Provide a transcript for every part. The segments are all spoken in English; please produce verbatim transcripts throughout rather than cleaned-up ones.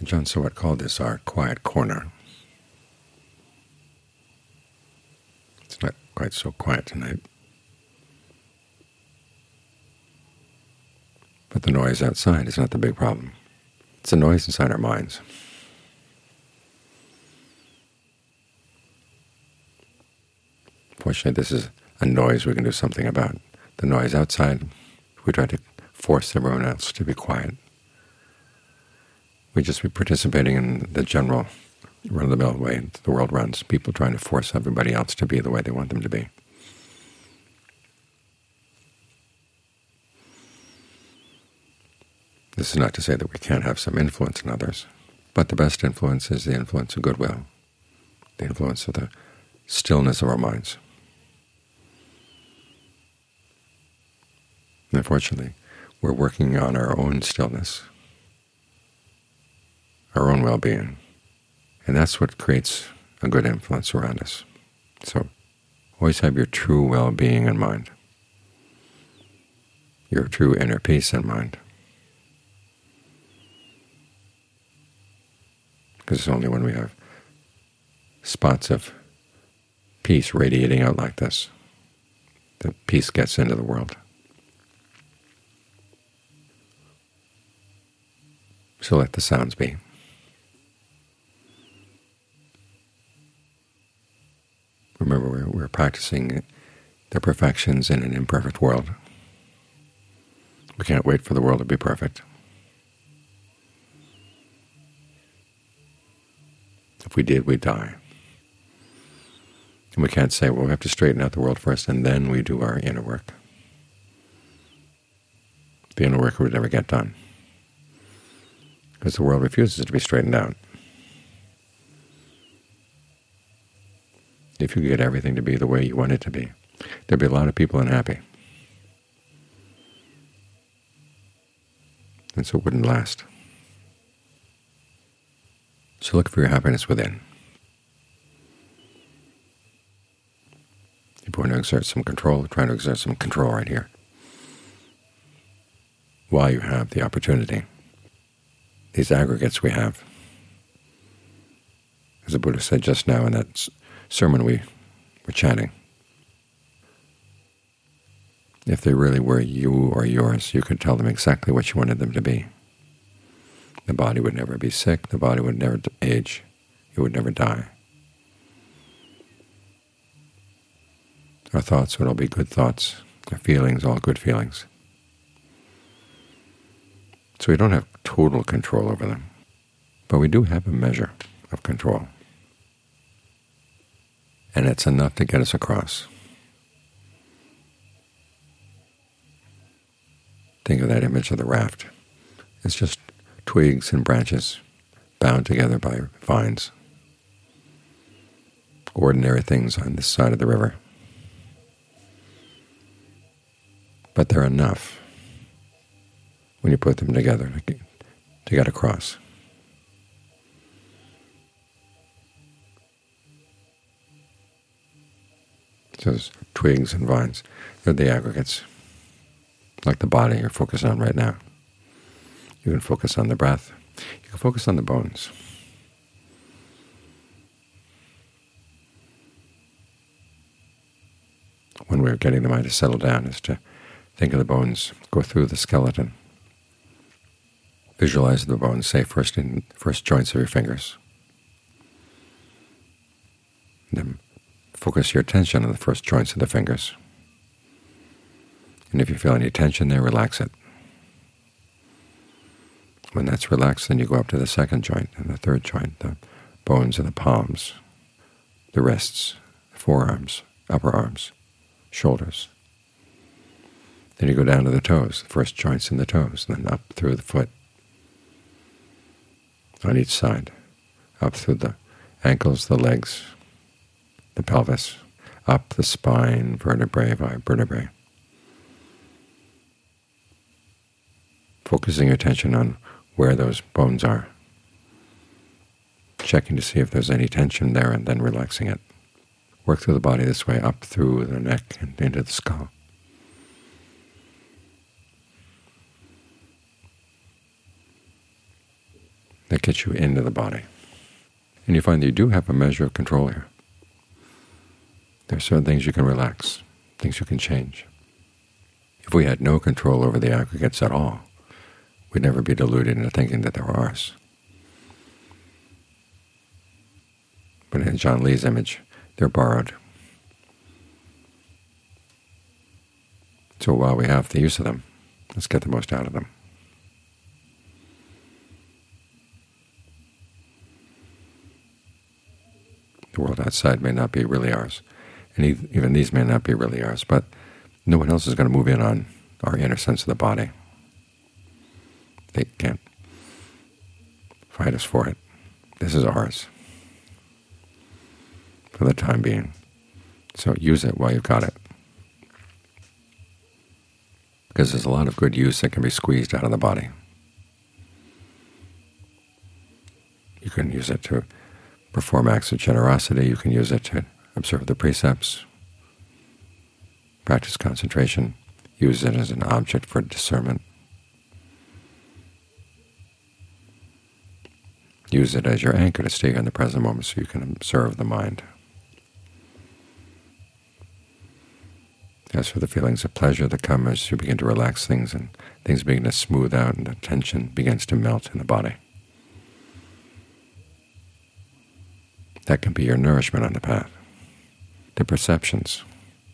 John Sowett called this our quiet corner. It's not quite so quiet tonight, but the noise outside is not the big problem. It's the noise inside our minds. Fortunately, this is a noise we can do something about. The noise outside, we try to force everyone else to be quiet. We just be participating in the general run-of-the-mill way the world runs, people trying to force everybody else to be the way they want them to be. This is not to say that we can't have some influence in others, but the best influence is the influence of goodwill, the influence of the stillness of our minds. And unfortunately, we're working on our own stillness, our own well-being, and that's what creates a good influence around us. So always have your true well-being in mind, your true inner peace in mind, because it's only when we have spots of peace radiating out like this that peace gets into the world. So let the sounds be. Remember, we're, we're practicing the perfections in an imperfect world. We can't wait for the world to be perfect. If we did, we'd die. And we can't say, well, we have to straighten out the world first, and then we do our inner work. The inner work would never get done, because the world refuses to be straightened out. If you could get everything to be the way you want it to be, there'd be a lot of people unhappy, and so it wouldn't last. So look for your happiness within. If you want to exert some control, try to exert some control right here, while you have the opportunity. These aggregates we have, as the Buddha said just now in that sermon we were chanting, if they really were you or yours, you could tell them exactly what you wanted them to be. The body would never be sick, the body would never age, it would never die. Our thoughts would all be good thoughts, our feelings all good feelings. So we don't have total control over them, but we do have a measure of control. And it's enough to get us across. Think of that image of the raft. It's just twigs and branches bound together by vines. Ordinary things on this side of the river. But they're enough when you put them together to get, to get across. So there's twigs and vines. They're the aggregates, like the body you're focused on right now. You can focus on the breath. You can focus on the bones. One way of getting the mind to settle down is to think of the bones, go through the skeleton. Visualize the bones, say first in first joints of your fingers. And then focus your attention on the first joints of the fingers. And if you feel any tension there, relax it. When that's relaxed, then you go up to the second joint and the third joint, the bones of the palms, the wrists, the forearms, upper arms, shoulders. Then you go down to the toes, the first joints in the toes, and then up through the foot on each side, up through the ankles, the legs, the pelvis, up the spine, vertebrae by vertebrae. Focusing your attention on where those bones are, checking to see if there's any tension there, and then relaxing it. Work through the body this way, up through the neck and into the skull. that gets you into the body. And you find that you do have a measure of control here. There are certain things you can relax, things you can change. If we had no control over the aggregates at all, we'd never be deluded into thinking that they were ours. But in John Lee's image, they're borrowed. So while we have the use of them, let's get the most out of them. The world outside may not be really ours, and even these may not be really ours, but no one else is going to move in on our inner sense of the body. They can't fight us for it. This is ours for the time being. So use it while you've got it, because there's a lot of good use that can be squeezed out of the body. You can use it to perform acts of generosity. You can use it to observe the precepts, practice concentration, use it as an object for discernment, use it as your anchor to stay in the present moment so you can observe the mind. As for the feelings of pleasure that come as you begin to relax things and things begin to smooth out and the tension begins to melt in the body, that can be your nourishment on the path. The perceptions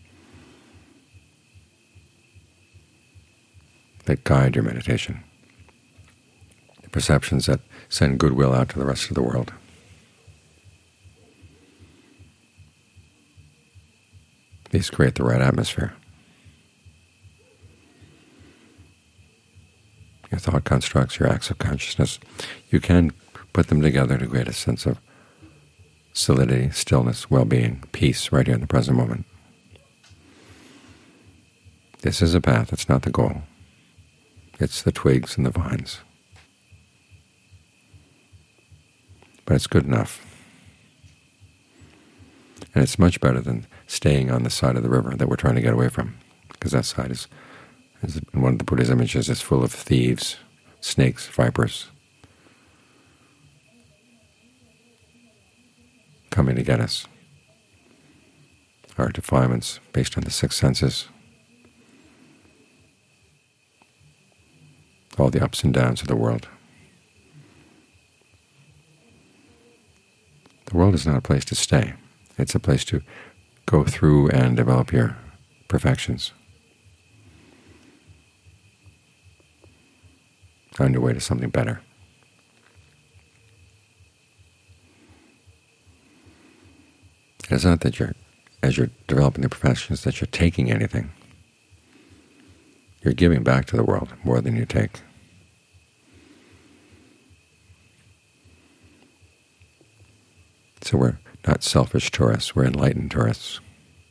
that guide your meditation, the perceptions that send goodwill out to the rest of the world. These create the right atmosphere. Your thought constructs, your acts of consciousness, you can put them together to create a sense of solidity, stillness, well-being, peace right here in the present moment. This is a path, it's not the goal. It's the twigs and the vines. But it's good enough. And it's much better than staying on the side of the river that we're trying to get away from, because that side is, is in one of the Buddha's images, is full of thieves, snakes, vipers, coming to get us. Our defilements based on the six senses, all the ups and downs of the world. The world is not a place to stay. It's a place to go through and develop your perfections on your way to something better. It's not that you're, as you're developing the perfections, that you're taking anything. You're giving back to the world more than you take. So we're not selfish tourists, we're enlightened tourists.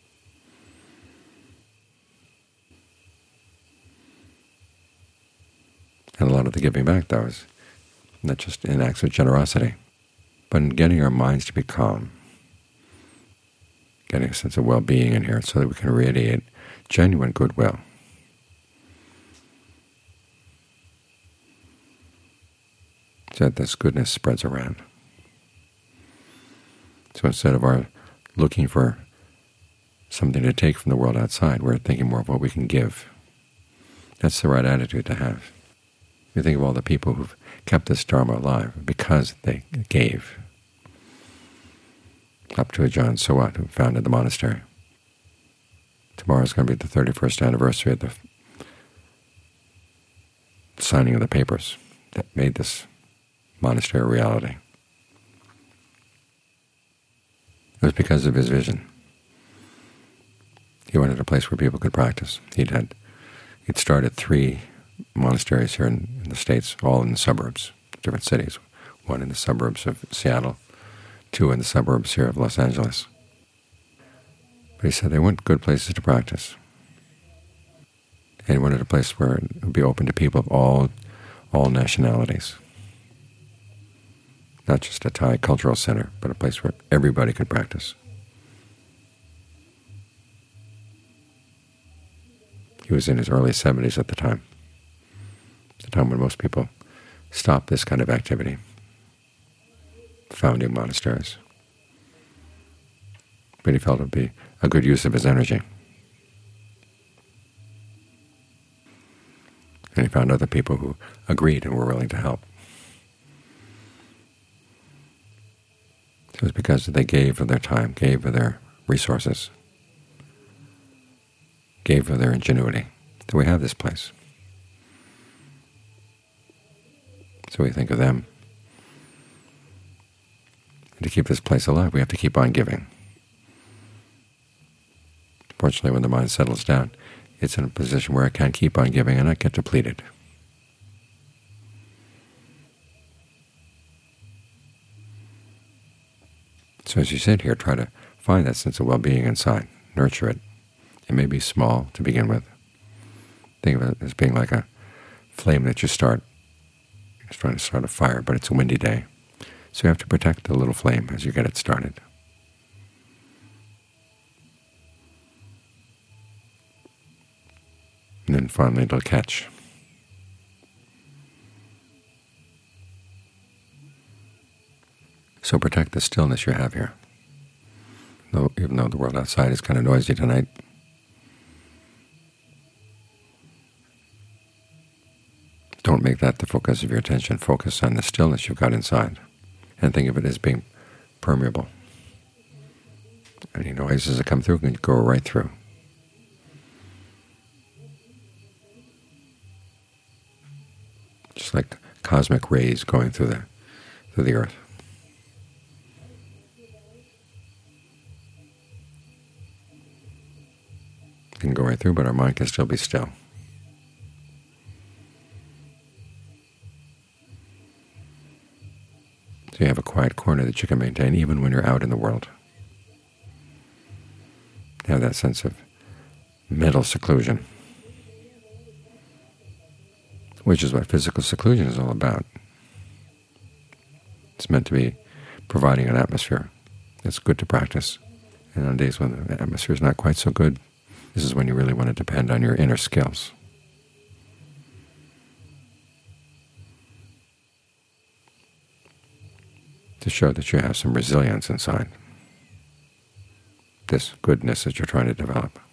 And a lot of the giving back, though, is not just in acts of generosity, but in getting our minds to be calm, getting a sense of well-being in here so that we can radiate genuine goodwill. So that this goodness spreads around. So instead of our looking for something to take from the world outside, we're thinking more of what we can give. That's the right attitude to have. You think of all the people who've kept this Dharma alive because they gave. Up to Ajahn Suwat, who founded the monastery. Tomorrow's going to be the thirty-first anniversary of the signing of the papers that made this monastery a reality. It was because of his vision. He wanted a place where people could practice. He'd had he'd started three monasteries here in, in the States, all in the suburbs, different cities. One in the suburbs of Seattle, two in the suburbs here of Los Angeles. But he said they weren't good places to practice. And he wanted a place where it would be open to people of all all nationalities. Not just a Thai cultural center, but a place where everybody could practice. He was in his early seventies at the time, the time when most people stop this kind of activity founding monasteries. But he felt it would be a good use of his energy. And he found other people who agreed and were willing to help. It was because they gave of their time, gave of their resources, gave of their ingenuity that we have this place. So we think of them. And to keep this place alive, we have to keep on giving. Fortunately, when the mind settles down, it's in a position where it can keep on giving and not get depleted. So as you sit here, try to find that sense of well-being inside, nurture it. It may be small to begin with. Think of it as being like a flame that you start. You're trying to start a fire, but it's a windy day. So you have to protect the little flame as you get it started. And then finally it'll catch. So protect the stillness you have here. Though, even though the world outside is kind of noisy tonight, don't make that the focus of your attention. Focus on the stillness you've got inside, and think of it as being permeable. Any noises that come through can go right through. Just like cosmic rays going through the through the earth. It can go right through, but our mind can still be still. So you have a quiet corner that you can maintain even when you're out in the world. You have that sense of mental seclusion, which is what physical seclusion is all about. It's meant to be providing an atmosphere that's good to practice. And on days when the atmosphere is not quite so good, this is when you really want to depend on your inner skills. To show that you have some resilience inside, this goodness that you're trying to develop.